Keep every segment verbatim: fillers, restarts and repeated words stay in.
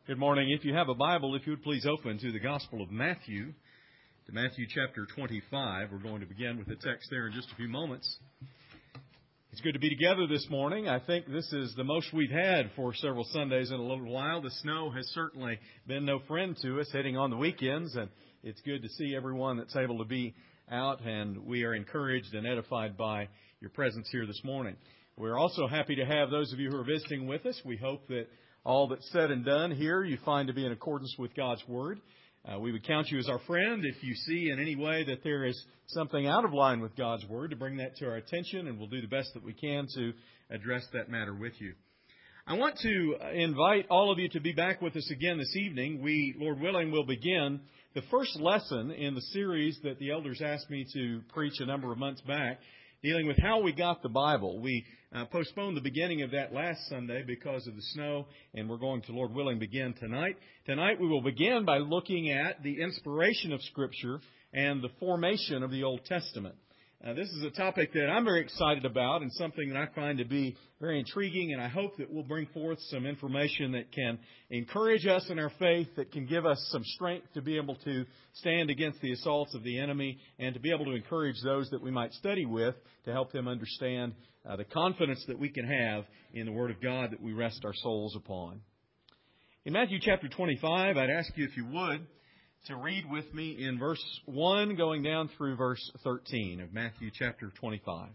Good morning. If you have a Bible, if you would please open to the Gospel of Matthew, to Matthew chapter twenty-five. We're going to begin with the text there in just a few moments. It's good to be together this morning. I think this is the most we've had for several Sundays in a little while. The snow has certainly been no friend to us heading on the weekends, and it's good to see everyone that's able to be out, and we are encouraged and edified by your presence here this morning. We're also happy to have those of you who are visiting with us. We hope that all that's said and done here you find to be in accordance with God's Word. Uh, we would count you as our friend if you see in any way that there is something out of line with God's Word, to bring that to our attention, and we'll do the best that we can to address that matter with you. I want to invite all of you to be back with us again this evening. We, Lord willing, will begin the first lesson in the series that the elders asked me to preach a number of months back, dealing with how we got the Bible. We uh, postponed the beginning of that last Sunday because of the snow, and we're going to, Lord willing, begin tonight. Tonight we will begin by looking at the inspiration of Scripture and the formation of the Old Testament. Uh, this is a topic that I'm very excited about and something that I find to be very intriguing, and I hope that we'll bring forth some information that can encourage us in our faith, that can give us some strength to be able to stand against the assaults of the enemy, and to be able to encourage those that we might study with to help them understand uh, the confidence that we can have in the Word of God that we rest our souls upon. In Matthew chapter twenty-five, I'd ask you, if you would, to read with me in verse one going down through verse thirteen of Matthew chapter twenty-five.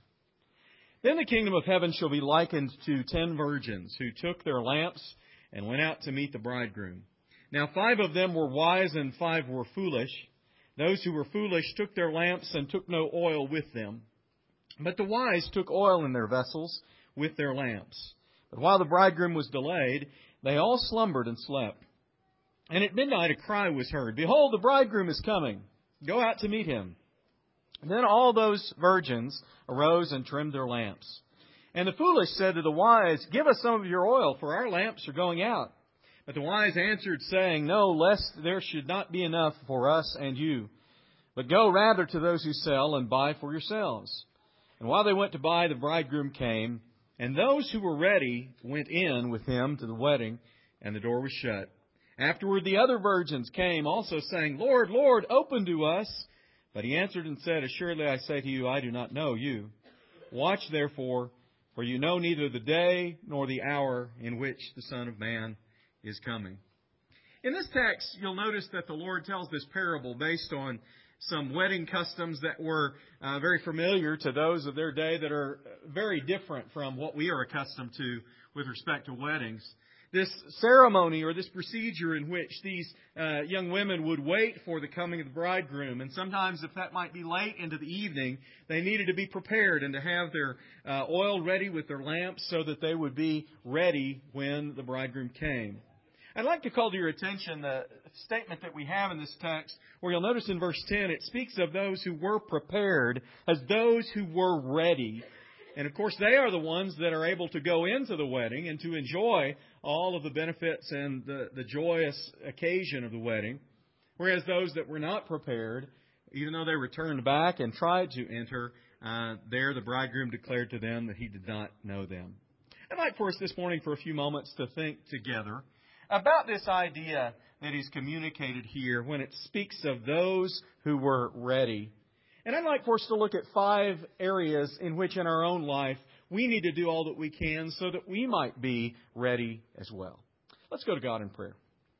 Then the kingdom of heaven shall be likened to ten virgins who took their lamps and went out to meet the bridegroom. Now five of them were wise and five were foolish. Those who were foolish took their lamps and took no oil with them. But the wise took oil in their vessels with their lamps. But while the bridegroom was delayed, they all slumbered and slept. And at midnight a cry was heard, "Behold, the bridegroom is coming. Go out to meet him." And then all those virgins arose and trimmed their lamps. And the foolish said to the wise, "Give us some of your oil, for our lamps are going out." But the wise answered, saying, "No, lest there should not be enough for us and you. But go rather to those who sell and buy for yourselves." And while they went to buy, the bridegroom came, and those who were ready went in with him to the wedding, and the door was shut. Afterward the other virgins came also, saying, "Lord, Lord, open to us." But he answered and said, "Assuredly I say to you, I do not know you. Watch therefore, for you know neither the day nor the hour in which the Son of Man is coming." In this text, you'll notice that the Lord tells this parable based on some wedding customs that were uh, very familiar to those of their day, that are very different from what we are accustomed to with respect to weddings. This ceremony, or this procedure in which these uh, young women would wait for the coming of the bridegroom, and sometimes if that might be late into the evening, they needed to be prepared and to have their uh, oil ready with their lamps so that they would be ready when the bridegroom came. I'd like to call to your attention the statement that we have in this text, where you'll notice in verse ten, it speaks of those who were prepared as those who were ready. And of course, they are the ones that are able to go into the wedding and to enjoy all of the benefits and the, the joyous occasion of the wedding. Whereas those that were not prepared, even though they returned back and tried to enter, uh, there the bridegroom declared to them that he did not know them. I'd like for us this morning for a few moments to think together about this idea that is communicated here when it speaks of those who were ready. And I'd like for us to look at five areas in which in our own life we need to do all that we can so that we might be ready as well. Let's go to God in prayer.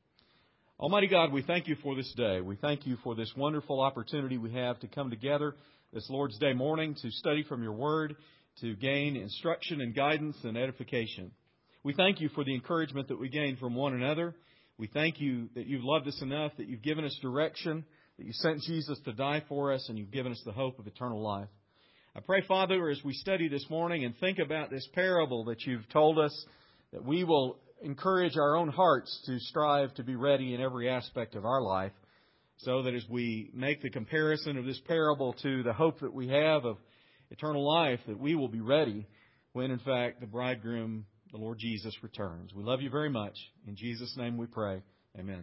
Almighty God, we thank you for this day. We thank you for this wonderful opportunity we have to come together this Lord's Day morning to study from your Word, to gain instruction and guidance and edification. We thank you for the encouragement that we gain from one another. We thank you that you've loved us enough, that you've given us direction, that you sent Jesus to die for us, and you've given us the hope of eternal life. I pray, Father, as we study this morning and think about this parable that you've told us, that we will encourage our own hearts to strive to be ready in every aspect of our life, so that as we make the comparison of this parable to the hope that we have of eternal life, that we will be ready when, in fact, the bridegroom, the Lord Jesus, returns. We love you very much. In Jesus' name we pray. Amen.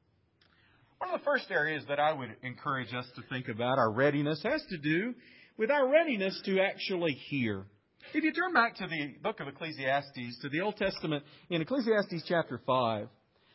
One of the first areas that I would encourage us to think about our readiness has to do with our readiness to actually hear. If you turn back to the book of Ecclesiastes, to the Old Testament, in Ecclesiastes chapter five,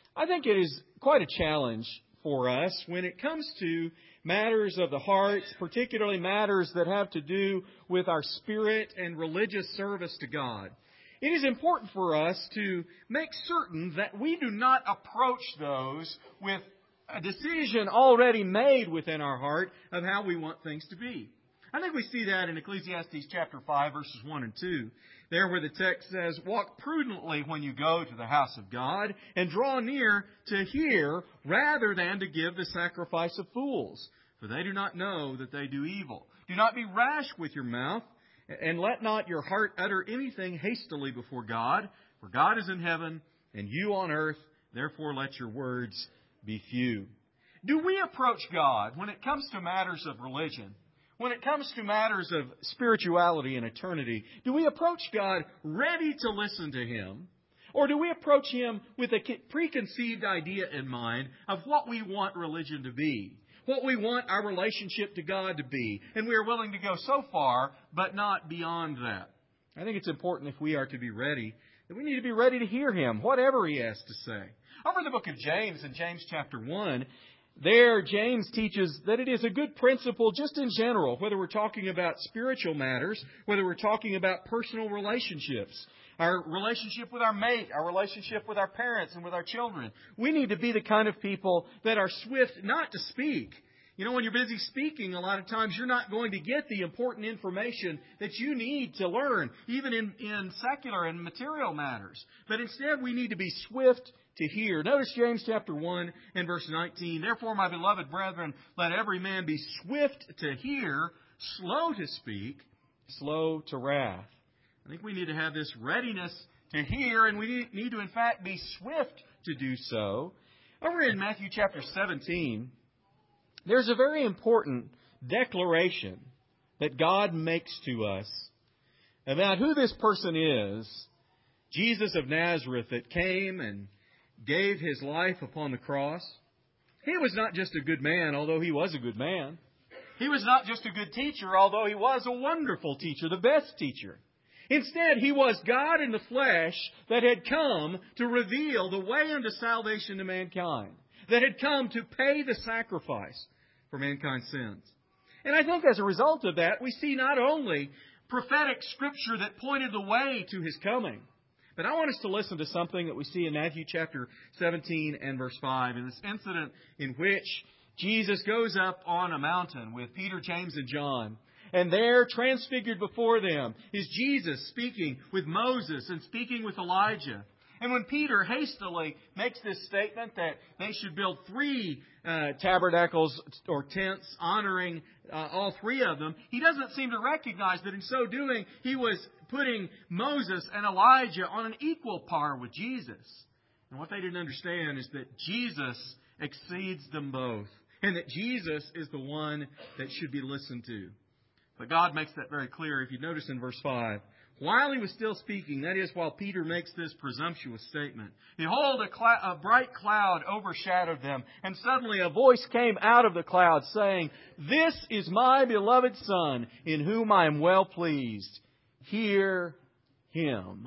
I think it is quite a challenge for us when it comes to matters of the heart, particularly matters that have to do with our spirit and religious service to God. It is important for us to make certain that we do not approach those with a decision already made within our heart of how we want things to be. I think we see that in Ecclesiastes chapter five, verses one and two. There where the text says, "Walk prudently when you go to the house of God, and draw near to hear rather than to give the sacrifice of fools. For they do not know that they do evil. Do not be rash with your mouth, and let not your heart utter anything hastily before God. For God is in heaven, and you on earth. Therefore let your words be few." Do we approach God when it comes to matters of religion, when it comes to matters of spirituality and eternity, do we approach God ready to listen to Him? Or do we approach Him with a preconceived idea in mind of what we want religion to be, what we want our relationship to God to be, and we are willing to go so far, but not beyond that? I think it's important, if we are to be ready, that we need to be ready to hear Him, whatever He has to say. Over in the book of James, in James chapter one, there, James teaches that it is a good principle just in general, whether we're talking about spiritual matters, whether we're talking about personal relationships, our relationship with our mate, our relationship with our parents and with our children. We need to be the kind of people that are swift not to speak. You know, when you're busy speaking, a lot of times you're not going to get the important information that you need to learn, even in, in secular and material matters. But instead, we need to be swift to hear. Notice James chapter one and verse nineteen. "Therefore, my beloved brethren, let every man be swift to hear, slow to speak, slow to wrath." I think we need to have this readiness to hear, and we need to, in fact, be swift to do so. Over in Matthew chapter seventeen, there's a very important declaration that God makes to us about who this person is, Jesus of Nazareth, that came and gave His life upon the cross. He was not just a good man, although He was a good man. He was not just a good teacher, although He was a wonderful teacher, the best teacher. Instead, He was God in the flesh that had come to reveal the way unto salvation to mankind, that had come to pay the sacrifice for mankind's sins. And I think as a result of that, we see not only prophetic Scripture that pointed the way to His coming, but I want us to listen to something that we see in Matthew chapter seventeen and verse five, in this incident in which Jesus goes up on a mountain with Peter, James, and John. And there, transfigured before them, is Jesus speaking with Moses and speaking with Elijah. And when Peter hastily makes this statement that they should build three uh, tabernacles or tents honoring uh, all three of them, he doesn't seem to recognize that in so doing he was putting Moses and Elijah on an equal par with Jesus. And what they didn't understand is that Jesus exceeds them both, and that Jesus is the one that should be listened to. But God makes that very clear. If you notice in verse five, "While he was still speaking," that is, while Peter makes this presumptuous statement, "behold, a, cl- a bright cloud overshadowed them, and suddenly a voice came out of the cloud, saying, 'This is my beloved Son, in whom I am well pleased. Hear Him.'"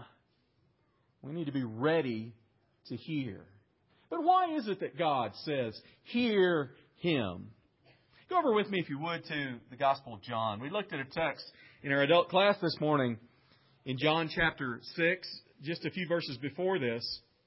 We need to be ready to hear. But why is it that God says, "Hear Him"? Go over with me, if you would, to the Gospel of John. We looked at a text in our adult class this morning in John chapter six, just a few verses before this,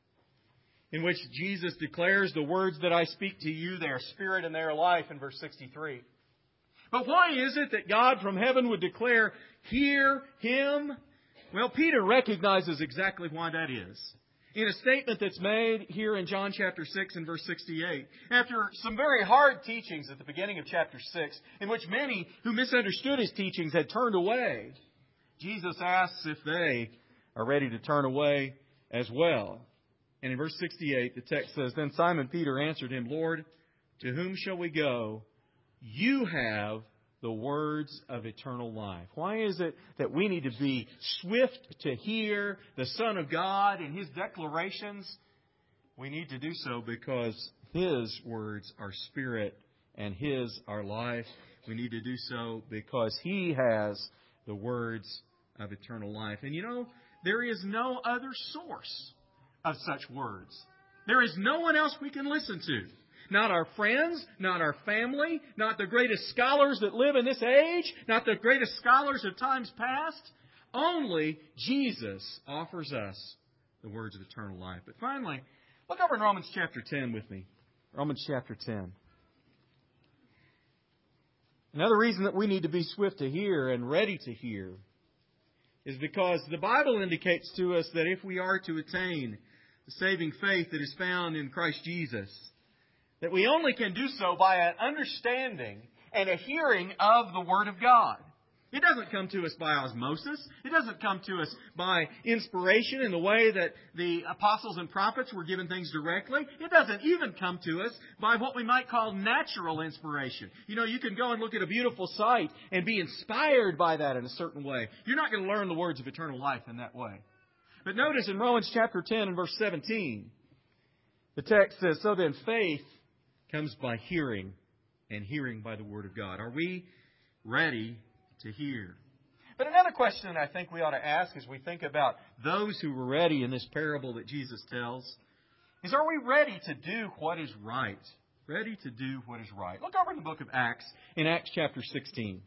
in which Jesus declares, "The words that I speak to you, they are spirit and they are life," in verse sixty-three. But why is it that God from heaven would declare, "Hear Him"? Well, Peter recognizes exactly why that is in a statement that's made here in John chapter six and verse sixty-eight. After some very hard teachings at the beginning of chapter six, in which many who misunderstood His teachings had turned away, Jesus asks if they are ready to turn away as well. And in verse sixty-eight, the text says, "Then Simon Peter answered Him, 'Lord, to whom shall we go? You have the words of eternal life.'" Why is it that we need to be swift to hear the Son of God and His declarations? We need to do so because His words are spirit and His are life. We need to do so because He has the words of eternal life. And you know, there is no other source of such words There is no one else we can listen to. Not our friends, not our family, not the greatest scholars that live in this age, not the greatest scholars of times past. Only Jesus offers us the words of eternal life. But finally, look over in Romans chapter ten with me. Romans chapter ten. Another reason that we need to be swift to hear and ready to hear is because the Bible indicates to us that if we are to attain the saving faith that is found in Christ Jesus, that we only can do so by an understanding and a hearing of the Word of God. It doesn't come to us by osmosis. It doesn't come to us by inspiration in the way that the apostles and prophets were given things directly. It doesn't even come to us by what we might call natural inspiration. You know, you can go and look at a beautiful sight and be inspired by that in a certain way. You're not going to learn the words of eternal life in that way. But notice in Romans chapter ten and verse seventeen, the text says, "So then faith comes by hearing, and hearing by the Word of God." Are we ready to hear? But another question that I think we ought to ask as we think about those who were ready in this parable that Jesus tells is, are we ready to do what is right? Ready to do what is right. Look over in the book of Acts, in Acts chapter sixteen.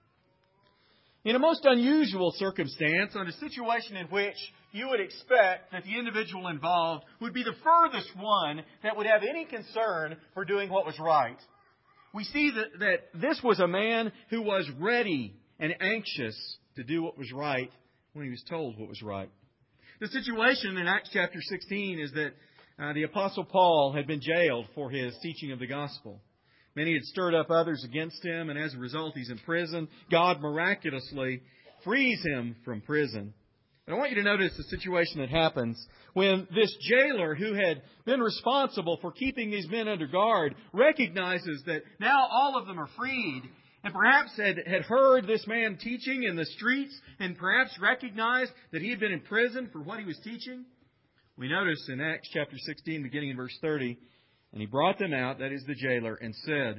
In a most unusual circumstance, on a situation in which you would expect that the individual involved would be the furthest one that would have any concern for doing what was right, we see that, that this was a man who was ready and anxious to do what was right when he was told what was right. The situation in Acts chapter sixteen is that uh, the Apostle Paul had been jailed for his teaching of the gospel. Many had stirred up others against him, and as a result he's in prison. God miraculously frees him from prison. And I want you to notice the situation that happens when this jailer who had been responsible for keeping these men under guard recognizes that now all of them are freed, and perhaps had, had heard this man teaching in the streets and perhaps recognized that he had been in prison for what he was teaching. We notice in Acts chapter sixteen, beginning in verse thirty, "And he brought them out," that is the jailer, "and said,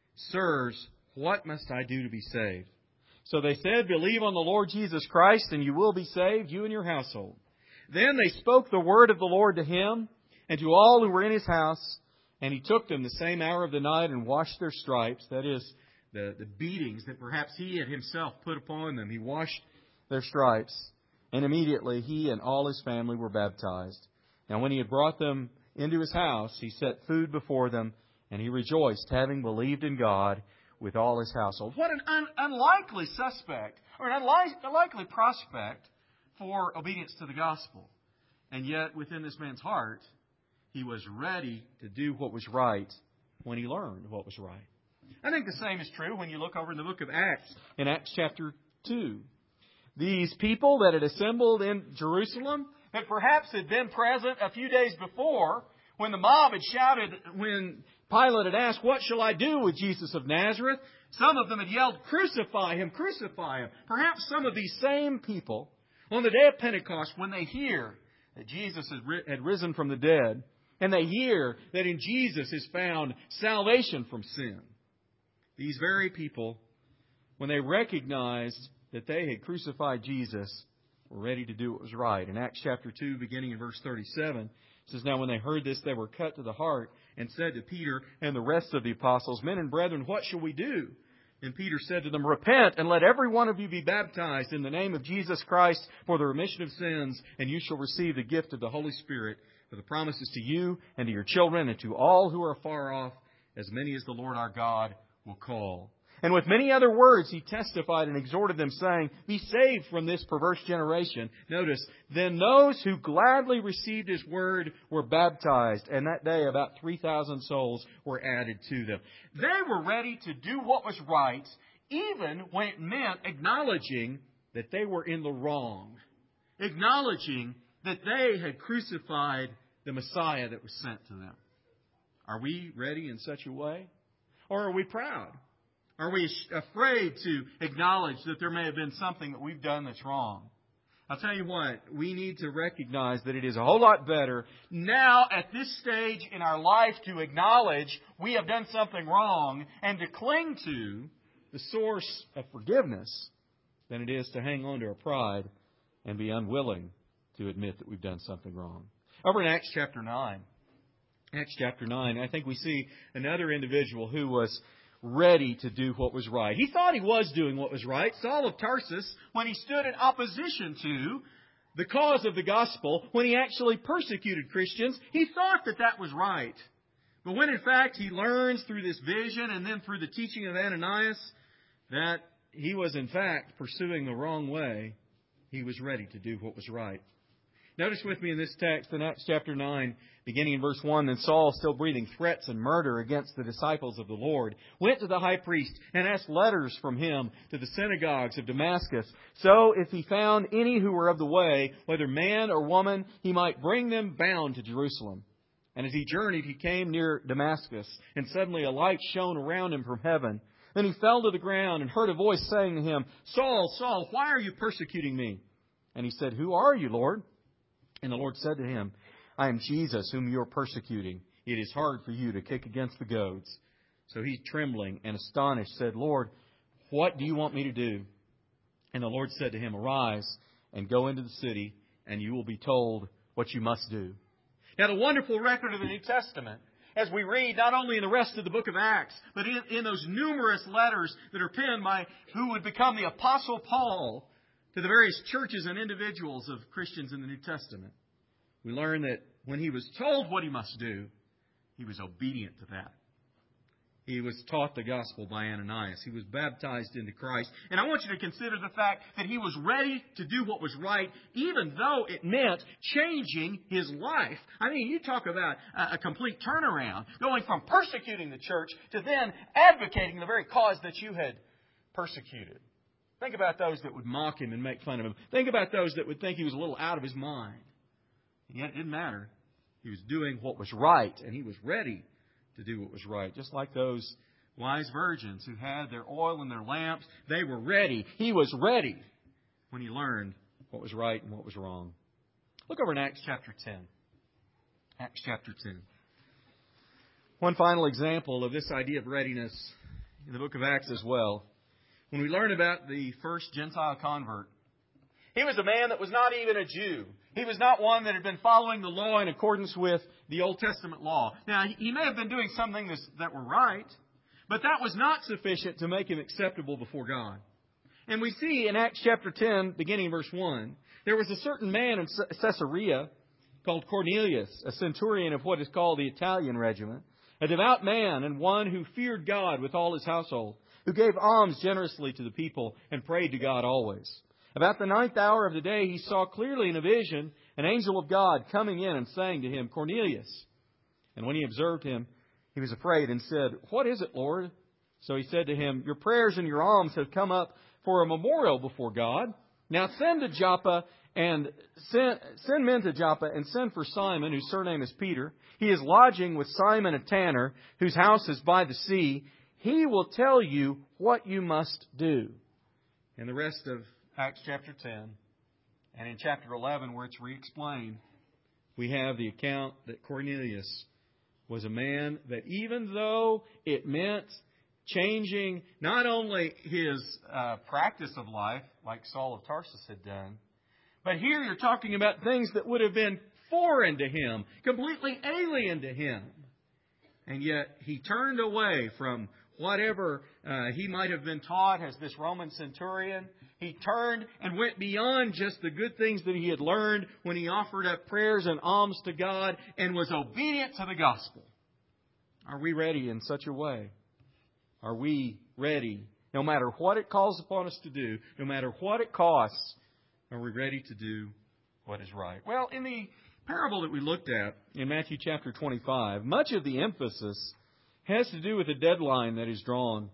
'Sirs, what must I do to be saved?' So they said, 'Believe on the Lord Jesus Christ, and you will be saved, you and your household.' Then they spoke the word of the Lord to him and to all who were in his house. And he took them the same hour of the night and washed their stripes," that is, the, the beatings that perhaps he had himself put upon them. He washed their stripes. And immediately he and all his family were baptized. Now when he had brought them into his house, he set food before them, and he rejoiced, having believed in God with all his household." What an un- unlikely suspect, or an unli- unlikely prospect for obedience to the gospel. And yet, within this man's heart, he was ready to do what was right when he learned what was right. I think the same is true when you look over in the book of Acts, in Acts chapter two. These people that had assembled in Jerusalem, that perhaps had been present a few days before, when the mob had shouted, when Pilate had asked, "What shall I do with Jesus of Nazareth?" Some of them had yelled, "Crucify him, crucify him." Perhaps some of these same people, on the day of Pentecost, when they hear that Jesus had risen from the dead, and they hear that in Jesus is found salvation from sin, these very people, when they recognized that they had crucified Jesus, were ready to do what was right. In Acts chapter two, beginning in verse thirty-seven, it says, "Now when they heard this, they were cut to the heart, and said to Peter and the rest of the apostles, 'Men and brethren, what shall we do?' And Peter said to them, 'Repent, and let every one of you be baptized in the name of Jesus Christ for the remission of sins, and you shall receive the gift of the Holy Spirit. For the promise is to you and to your children and to all who are far off, as many as the Lord our God will call.' And with many other words he testified and exhorted them, saying, 'Be saved from this perverse generation.' Notice, then those who gladly received his word were baptized, and that day about three thousand souls were added to them." They were ready to do what was right, even when it meant acknowledging that they were in the wrong, acknowledging that they had crucified the Messiah that was sent to them. Are we ready in such a way? Or are we proud? Are we afraid to acknowledge that there may have been something that we've done that's wrong? I'll tell you what, we need to recognize that it is a whole lot better now at this stage in our life to acknowledge we have done something wrong and to cling to the source of forgiveness than it is to hang on to our pride and be unwilling to admit that we've done something wrong. Over in Acts chapter nine, Acts chapter nine, I think we see another individual who was ready to do what was right. He thought he was doing what was right. Saul of Tarsus, when he stood in opposition to the cause of the gospel, when he actually persecuted Christians, he thought that that was right. But when in fact he learns through this vision and then through the teaching of Ananias that he was in fact pursuing the wrong way, he was ready to do what was right. Notice with me in this text in Acts chapter nine, beginning in verse one, Then Saul, still breathing threats and murder against the disciples of the Lord, went to the high priest and asked letters from him to the synagogues of Damascus. So if he found any who were of the way, whether man or woman, he might bring them bound to Jerusalem. And as he journeyed, he came near Damascus, and suddenly a light shone around him from heaven. Then he fell to the ground and heard a voice saying to him, Saul, Saul, why are you persecuting me? And he said, Who are you, Lord? And the Lord said to him, I am Jesus, whom you are persecuting. It is hard for you to kick against the goads. So he, trembling and astonished, said, Lord, what do you want me to do? And the Lord said to him, Arise and go into the city, and you will be told what you must do. Now, the wonderful record of the New Testament, as we read not only in the rest of the book of Acts, but in, in those numerous letters that are penned by who would become the Apostle Paul to the various churches and individuals of Christians in the New Testament, we learn that when he was told what he must do, he was obedient to that. He was taught the gospel by Ananias. He was baptized into Christ. And I want you to consider the fact that he was ready to do what was right, even though it meant changing his life. I mean, you talk about a complete turnaround, going from persecuting the church to then advocating the very cause that you had persecuted. Think about those that would mock him and make fun of him. Think about those that would think he was a little out of his mind. And yet it didn't matter. He was doing what was right, and he was ready to do what was right. Just like those wise virgins who had their oil in their lamps. They were ready. He was ready when he learned what was right and what was wrong. Look over in Acts chapter ten. Acts chapter ten. One final example of this idea of readiness in the book of Acts as well. When we learn about the first Gentile convert, he was a man that was not even a Jew. He was not one that had been following the law in accordance with the Old Testament law. Now, he may have been doing some things that were right, but that was not sufficient to make him acceptable before God. And we see in Acts chapter ten, beginning in verse one, there was a certain man in Caesarea called Cornelius, a centurion of what is called the Italian regiment, a devout man and one who feared God with all his household, who gave alms generously to the people and prayed to God always. About the ninth hour of the day, he saw clearly in a vision an angel of God coming in and saying to him, Cornelius. And when he observed him, he was afraid and said, What is it, Lord? So he said to him, Your prayers and your alms have come up for a memorial before God. Now send to Joppa and send, send men to Joppa and send for Simon, whose surname is Peter. He is lodging with Simon a tanner, whose house is by the sea. He will tell you what you must do. And the rest of Acts chapter ten, and in chapter eleven, where it's re-explained, we have the account that Cornelius was a man that even though it meant changing not only his uh, practice of life, like Saul of Tarsus had done, but here you're talking about things that would have been foreign to him, completely alien to him. And yet he turned away from whatever uh, he might have been taught as this Roman centurion. He turned and went beyond just the good things that he had learned when he offered up prayers and alms to God and was obedient to the gospel. Are we ready in such a way? Are we ready, no matter what it calls upon us to do, no matter what it costs, are we ready to do what is right? Well, in the parable that we looked at in Matthew chapter twenty-five, much of the emphasis has to do with a deadline that is drawn.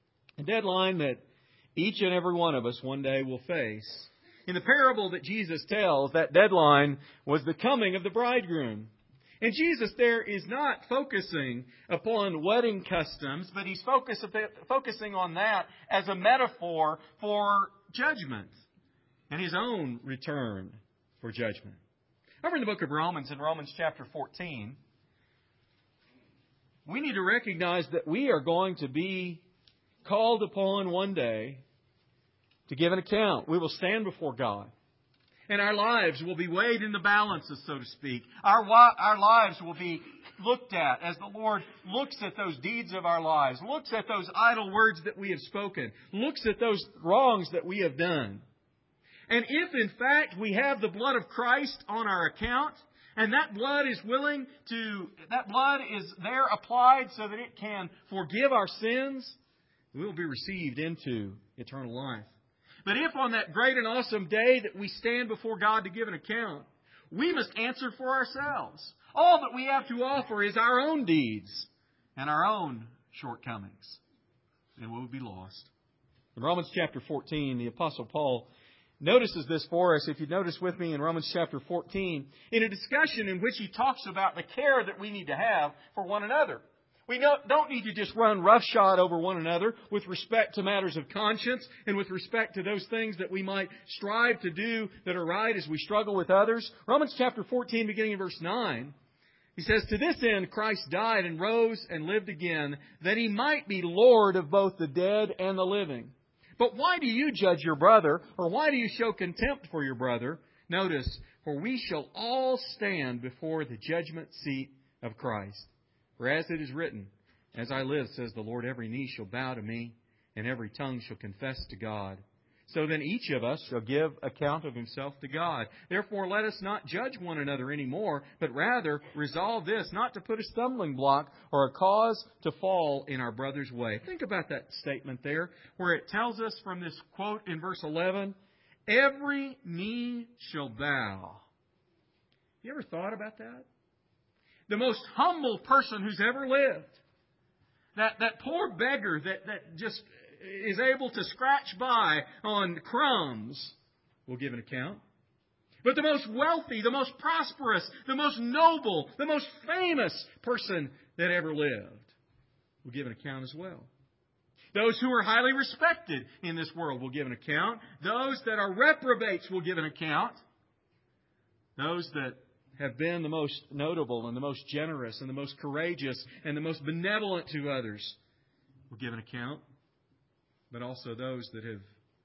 A deadline that each and every one of us one day will face. In the parable that Jesus tells, that deadline was the coming of the bridegroom. And Jesus there is not focusing upon wedding customs, but He's focus, focusing on that as a metaphor for judgment and His own return for judgment. Over in the book of Romans, in Romans chapter fourteen, we need to recognize that we are going to be called upon one day to give an account. We will stand before God. And our lives will be weighed in the balances, so to speak. Our, wa- our lives will be looked at as the Lord looks at those deeds of our lives, looks at those idle words that we have spoken, looks at those wrongs that we have done. And if, in fact, we have the blood of Christ on our account, and that blood is willing to, that blood is there applied so that it can forgive our sins, we will be received into eternal life. But if on that great and awesome day that we stand before God to give an account, we must answer for ourselves. All that we have to offer is our own deeds and our own shortcomings. And we will be lost. In Romans chapter fourteen, the Apostle Paul notices this for us. If you notice with me in Romans chapter fourteen, in a discussion in which he talks about the care that we need to have for one another. We don't need to just run roughshod over one another with respect to matters of conscience and with respect to those things that we might strive to do that are right as we struggle with others. Romans chapter fourteen, beginning in verse nine, he says, "To this end Christ died and rose and lived again, that He might be Lord of both the dead and the living. But why do you judge your brother, or why do you show contempt for your brother? Notice, for we shall all stand before the judgment seat of Christ. For as it is written, as I live, says the Lord, every knee shall bow to me, and every tongue shall confess to God. So then each of us shall give account of himself to God. Therefore let us not judge one another anymore, but rather resolve this, not to put a stumbling block or a cause to fall in our brother's way." Think about that statement there, where it tells us from this quote in verse eleven, every knee shall bow. You ever thought about that? The most humble person who's ever lived. That, that poor beggar that, that just is able to scratch by on crumbs will give an account. But the most wealthy, the most prosperous, the most noble, the most famous person that ever lived will give an account as well. Those who are highly respected in this world will give an account. Those that are reprobates will give an account. Those that have been the most notable and the most generous and the most courageous and the most benevolent to others will give an account. But also those that have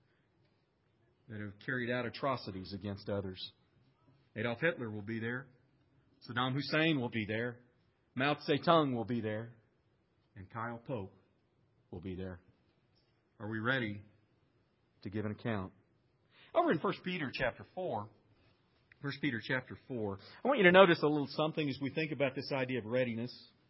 that have carried out atrocities against others. Adolf Hitler will be there. Saddam Hussein will be there. Mao Zedong will be there. And Kyle Pope will be there. Are we ready to give an account? Over in First Peter chapter four, First Peter chapter four, I want you to notice a little something as we think about this idea of readiness.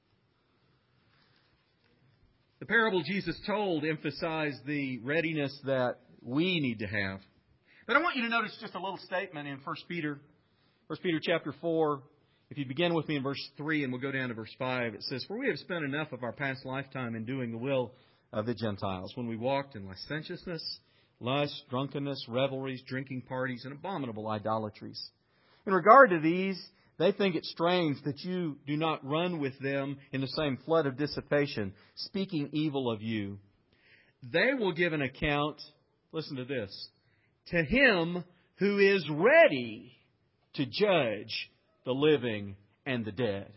The parable Jesus told emphasized the readiness that we need to have. But I want you to notice just a little statement in First Peter, First Peter chapter four. If you begin with me in verse three and we'll go down to verse five, it says, "For we have spent enough of our past lifetime in doing the will of the Gentiles, when we walked in licentiousness, lust, drunkenness, revelries, drinking parties, and abominable idolatries. In regard to these, they think it strange that you do not run with them in the same flood of dissipation, speaking evil of you. They will give an account," listen to this, "to Him who is ready to judge the living and the dead."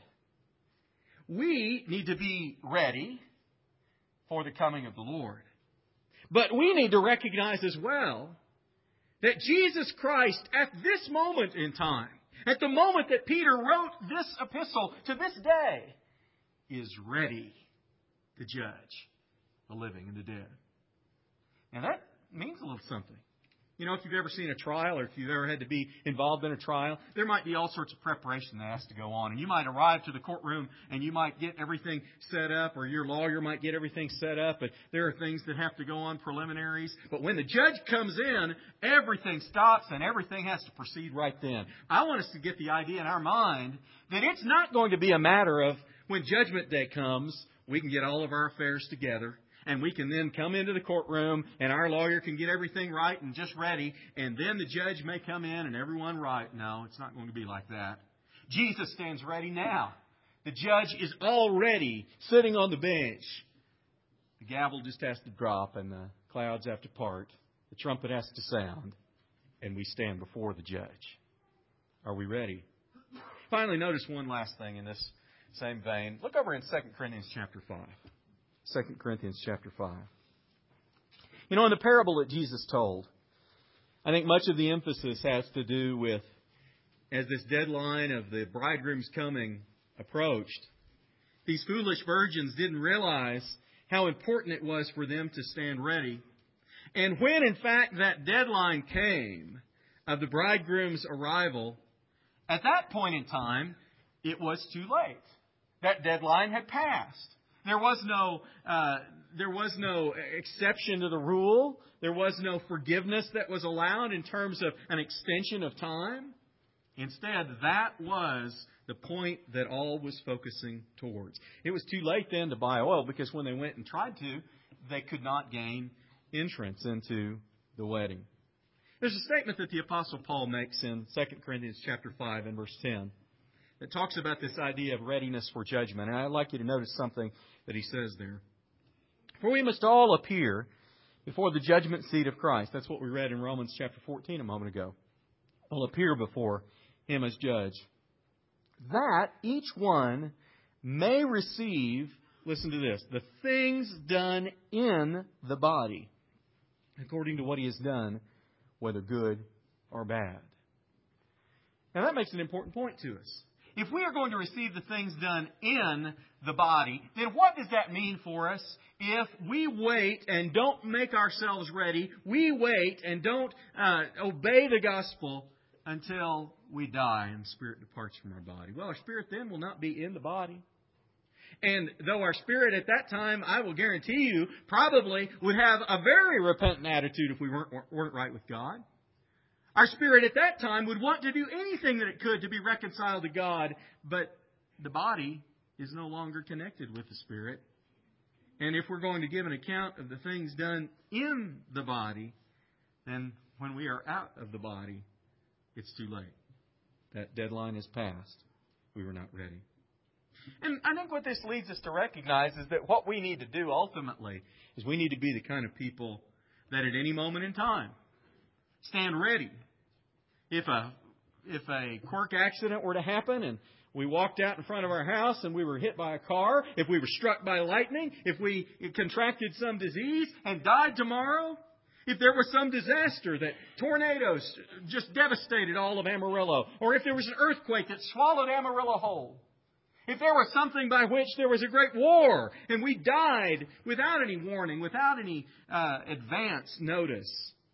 We need to be ready for the coming of the Lord. But we need to recognize as well that Jesus Christ, at this moment in time, at the moment that Peter wrote this epistle to this day, is ready to judge the living and the dead. Now that means a little something. You know, if you've ever seen a trial or if you've ever had to be involved in a trial, there might be all sorts of preparation that has to go on. And you might arrive to the courtroom and you might get everything set up, or your lawyer might get everything set up, but there are things that have to go on, preliminaries. But when the judge comes in, everything stops and everything has to proceed right then. I want us to get the idea in our mind that it's not going to be a matter of when Judgment Day comes, we can get all of our affairs together, and we can then come into the courtroom and our lawyer can get everything right and just ready, and then the judge may come in and everyone right. No, it's not going to be like that. Jesus stands ready now. The judge is already sitting on the bench. The gavel just has to drop and the clouds have to part. The trumpet has to sound, and we stand before the judge. Are we ready? Finally, notice one last thing in this same vein. Look over in Second Corinthians chapter five. Second Corinthians chapter five. You know, in the parable that Jesus told, I think much of the emphasis has to do with, as this deadline of the bridegroom's coming approached, these foolish virgins didn't realize how important it was for them to stand ready. And when, in fact, that deadline came of the bridegroom's arrival, at that point in time, it was too late. That deadline had passed. There was no, uh, there was no exception to the rule. There was no forgiveness that was allowed in terms of an extension of time. Instead, that was the point that all was focusing towards. It was too late then to buy oil, because when they went and tried to, they could not gain entrance into the wedding. There's a statement that the Apostle Paul makes in Second Corinthians chapter five and verse ten that talks about this idea of readiness for judgment. And I'd like you to notice something that he says there. For we must all appear before the judgment seat of Christ. That's what we read in Romans chapter fourteen a moment ago. Will appear before Him as judge, that each one may receive, listen to this, the things done in the body, according to what he has done, whether good or bad. Now that makes an important point to us. If we are going to receive the things done in the body, then what does that mean for us if we wait and don't make ourselves ready, we wait and don't uh, obey the gospel until we die and spirit departs from our body? Well, our spirit then will not be in the body. And though our spirit at that time, I will guarantee you, probably would have a very repentant attitude if we weren't, weren't right with God. Our spirit at that time would want to do anything that it could to be reconciled to God, but the body is no longer connected with the spirit. And if we're going to give an account of the things done in the body, then when we are out of the body, it's too late. That deadline is passed. We were not ready. And I think what this leads us to recognize is that what we need to do ultimately is we need to be the kind of people that at any moment in time stand ready. If a if a quirk accident were to happen and we walked out in front of our house and we were hit by a car, if we were struck by lightning, if we contracted some disease and died tomorrow, if there was some disaster that tornadoes just devastated all of Amarillo, or if there was an earthquake that swallowed Amarillo whole, if there was something by which there was a great war and we died without any warning, without any uh, advance notice,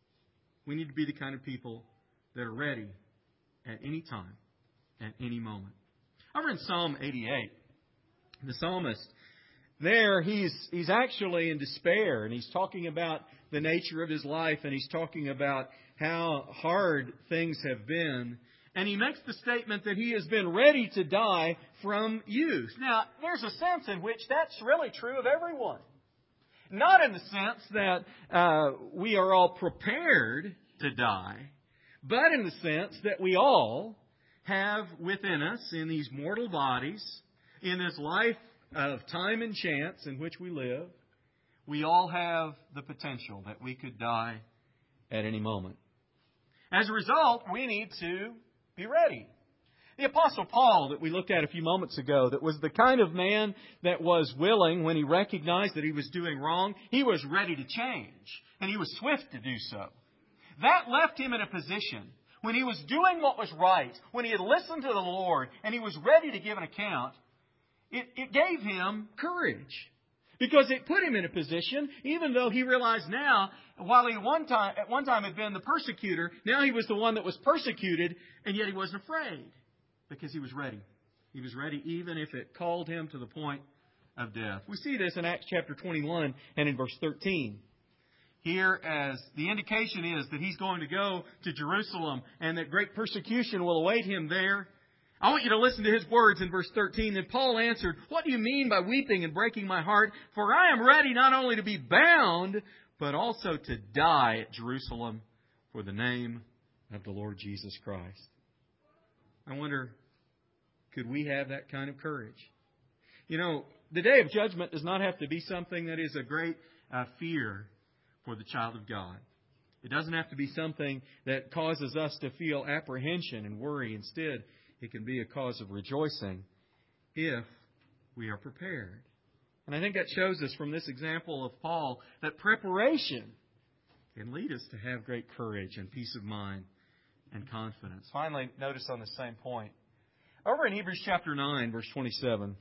we need to be the kind of people that are ready at any time, at any moment. Over in Psalm eighty-eight, the psalmist, there he's he's actually in despair, and he's talking about the nature of his life, and he's talking about how hard things have been. And he makes the statement that he has been ready to die from youth. Now, there's a sense in which that's really true of everyone. Not in the sense that uh, we are all prepared to die, but in the sense that we all have within us, in these mortal bodies, in this life of time and chance in which we live, we all have the potential that we could die at any moment. As a result, we need to be ready. The Apostle Paul that we looked at a few moments ago, that was the kind of man that was willing, when he recognized that he was doing wrong, he was ready to change. And he was swift to do so. That left him in a position when he was doing what was right, when he had listened to the Lord, and he was ready to give an account, it, it gave him courage. Because it put him in a position, even though he realized now, while he one time, at one time had been the persecutor, now he was the one that was persecuted, and yet he wasn't afraid. Because he was ready. He was ready even if it called him to the point of death. We see this in Acts chapter twenty-one and in verse thirteen. Here, as the indication is that he's going to go to Jerusalem and that great persecution will await him there. I want you to listen to his words in verse thirteen. Then Paul answered, "What do you mean by weeping and breaking my heart? For I am ready not only to be bound, but also to die at Jerusalem for the name of the Lord Jesus Christ." I wonder, could we have that kind of courage? You know, the day of judgment does not have to be something that is a great uh, fear for the child of God. It doesn't have to be something that causes us to feel apprehension and worry. Instead, it can be a cause of rejoicing if we are prepared. And I think that shows us from this example of Paul that preparation can lead us to have great courage and peace of mind and confidence. Finally, notice on the same point, over in Hebrews chapter nine, verse twenty-seven,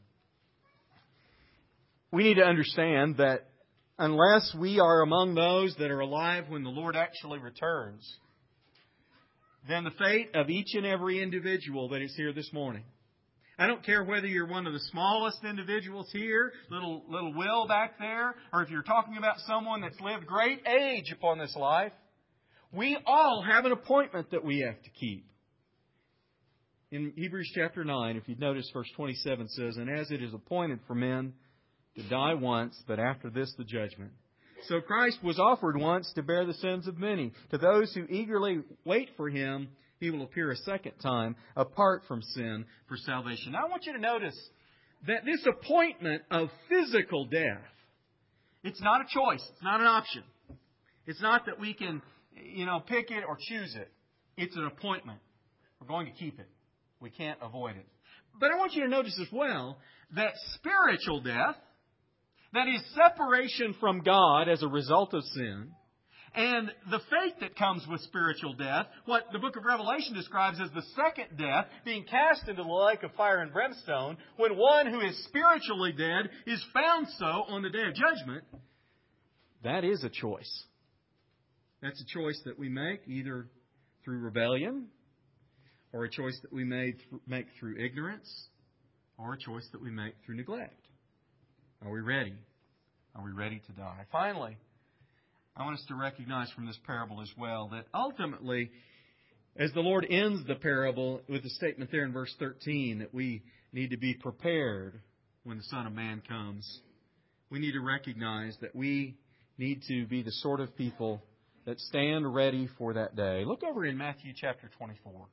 we need to understand that unless we are among those that are alive when the Lord actually returns, then the fate of each and every individual that is here this morning, I don't care whether you're one of the smallest individuals here, little little Will back there, or if you're talking about someone that's lived great age upon this life, we all have an appointment that we have to keep. In Hebrews chapter nine, if you notice, verse twenty-seven says, "And as it is appointed for men to die once, but after this the judgment. So Christ was offered once to bear the sins of many. To those who eagerly wait for Him, He will appear a second time, apart from sin, for salvation." Now I want you to notice that this appointment of physical death, it's not a choice. It's not an option. It's not that we can, you know, pick it or choose it. It's an appointment. We're going to keep it. We can't avoid it. But I want you to notice as well that spiritual death, that is separation from God as a result of sin, and the fate that comes with spiritual death, what the book of Revelation describes as the second death, being cast into the lake of fire and brimstone, when one who is spiritually dead is found so on the day of judgment, that is a choice. That's a choice that we make either through rebellion, or a choice that we made, make through ignorance, or a choice that we make through neglect. Are we ready? Are we ready to die? Finally, I want us to recognize from this parable as well that ultimately, as the Lord ends the parable with the statement there in verse thirteen that we need to be prepared when the Son of Man comes, we need to recognize that we need to be the sort of people that stand ready for that day. Look over in Matthew chapter twenty-four.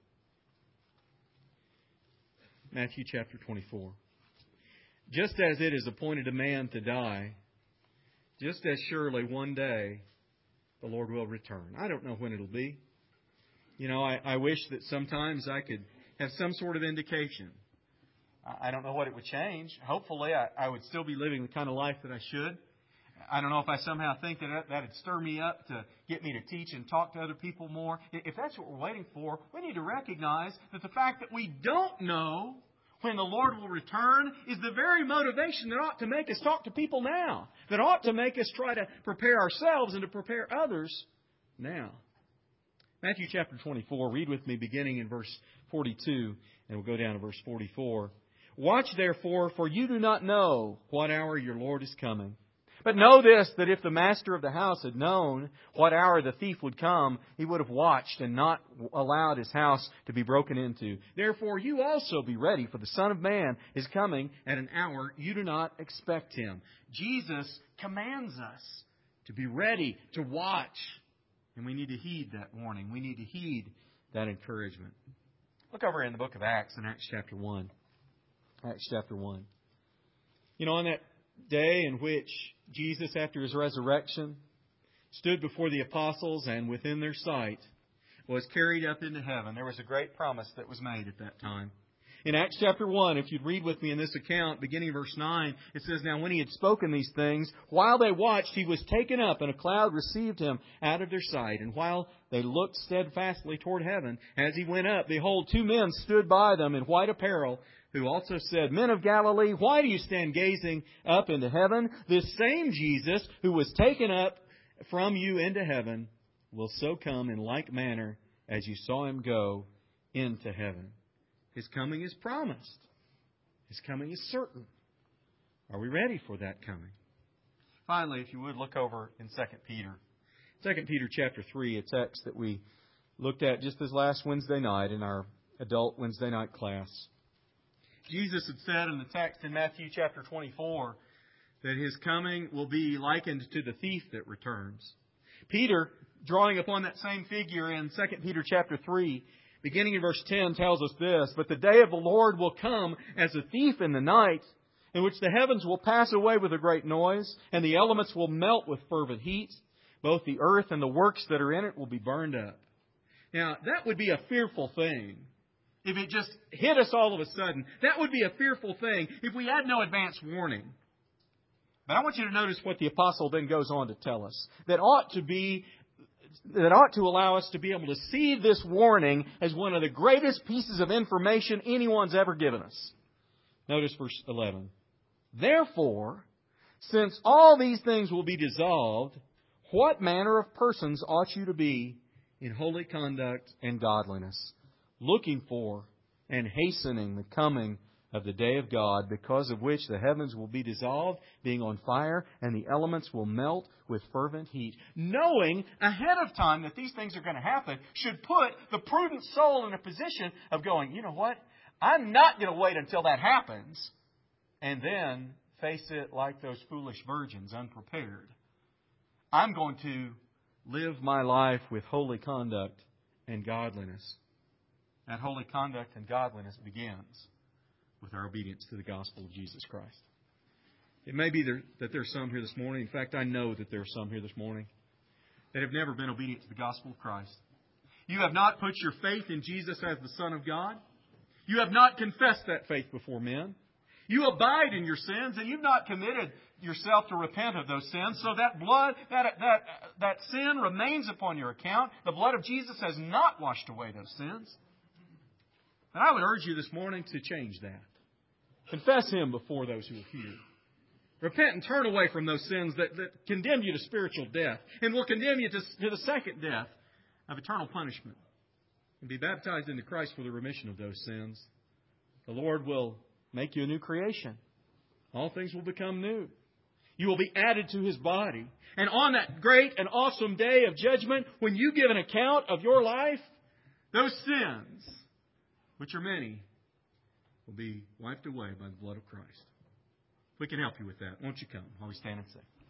Matthew chapter twenty-four. "Just as it is appointed a man to die, just as surely one day the Lord will return." I don't know when it'll be. You know, I, I wish that sometimes I could have some sort of indication. I, I don't know what it would change. Hopefully I, I would still be living the kind of life that I should. I don't know if I somehow think that that would stir me up to get me to teach and talk to other people more. If that's what we're waiting for, we need to recognize that the fact that we don't know when the Lord will return is the very motivation that ought to make us talk to people now. That ought to make us try to prepare ourselves and to prepare others now. Matthew chapter twenty-four, read with me beginning in verse forty-two, and we'll go down to verse forty-four. "Watch therefore, for you do not know what hour your Lord is coming. But know this, that if the master of the house had known what hour the thief would come, he would have watched and not allowed his house to be broken into. Therefore you also be ready, for the Son of Man is coming at an hour you do not expect Him." Jesus commands us to be ready, to watch. And we need to heed that warning. We need to heed that encouragement. Look over in the book of Acts, in Acts chapter one. Acts chapter one. You know, on that day in which Jesus, after His resurrection, stood before the apostles and within their sight was carried up into heaven, there was a great promise that was made at that time. In Acts chapter one, if you'd read with me in this account, beginning in verse nine, it says, "Now when He had spoken these things, while they watched, He was taken up, and a cloud received Him out of their sight. And while they looked steadfastly toward heaven, as He went up, behold, two men stood by them in white apparel, who also said, 'Men of Galilee, why do you stand gazing up into heaven? This same Jesus who was taken up from you into heaven will so come in like manner as you saw Him go into heaven.'" His coming is promised. His coming is certain. Are we ready for that coming? Finally, if you would, look over in Second Peter. Second Peter chapter three, a text that we looked at just this last Wednesday night in our adult Wednesday night class. Jesus had said in the text in Matthew chapter twenty-four that His coming will be likened to the thief that returns. Peter, drawing upon that same figure in Second Peter chapter three, beginning in verse ten, tells us this: "But the day of the Lord will come as a thief in the night, in which the heavens will pass away with a great noise, and the elements will melt with fervent heat. Both the earth and the works that are in it will be burned up." Now, that would be a fearful thing if it just hit us all of a sudden. That would be a fearful thing if we had no advance warning. But I want you to notice what the apostle then goes on to tell us. That ought to be that ought to allow us to be able to see this warning as one of the greatest pieces of information anyone's ever given us. Notice verse eleven. Therefore, since all these things will be dissolved, what manner of persons ought you to be in holy conduct and godliness, looking for and hastening the coming of the day of God, because of which the heavens will be dissolved, being on fire, and the elements will melt with fervent heat. Knowing ahead of time that these things are going to happen should put the prudent soul in a position of going, you know what? I'm not going to wait until that happens and then face it like those foolish virgins, unprepared. I'm going to live my life with holy conduct and godliness. That holy conduct and godliness begins with our obedience to the gospel of Jesus Christ. It may be there, that there are some here this morning. In fact, I know that there are some here this morning that have never been obedient to the gospel of Christ. You have not put your faith in Jesus as the Son of God. You have not confessed that faith before men. You abide in your sins, and you've not committed yourself to repent of those sins. So that blood, that, that, that sin remains upon your account. The blood of Jesus has not washed away those sins. And I would urge you this morning to change that. Confess Him before those who are here. Repent and turn away from those sins that, that condemn you to spiritual death and will condemn you to, to the second death of eternal punishment. And be baptized into Christ for the remission of those sins. The Lord will make you a new creation. All things will become new. You will be added to His body. And on that great and awesome day of judgment, when you give an account of your life, those sins, which are many, will be wiped away by the blood of Christ. We can help you with that. Won't you come while we stand and sing?